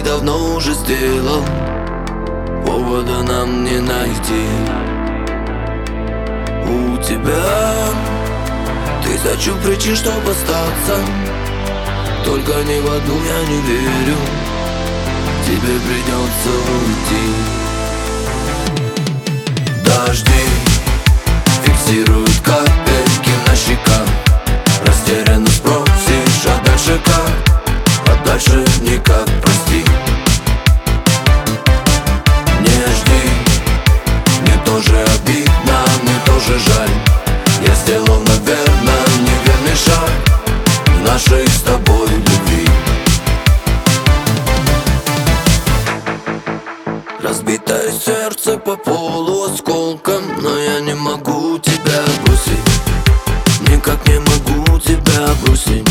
давно уже сделал, повода нам не найти. У тебя тысячу причин, чтобы остаться, только ни в одну я не верю. Тебе придется уйти. Дожди фиксируют капельки на щеках. Растерянно спросишь, а дальше как? А дальше никак, прости. Не жди, мне тоже обидно, мне тоже жаль. Я сделал, наверное, неверный шаг в нашей с тобой любви. Разбитое сердце по полу осколком, но я не могу тебя бросить. Никак не могу тебя бросить.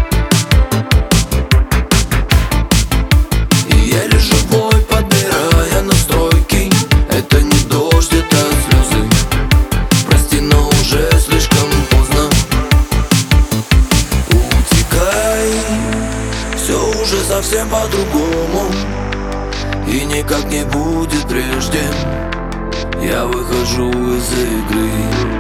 И еле живой, подбирая настройки. Это не дождь, это слезы. Прости, но уже слишком поздно. Утекай, все уже совсем по-другому. И никак не будет прежде. Я выхожу из игры.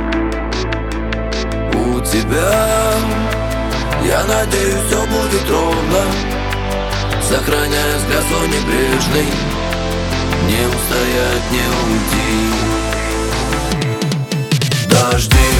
У тебя, я надеюсь, все будет ровно. Сохраняя взгляд свой небрежный. Не устоять, не уйти. Дожди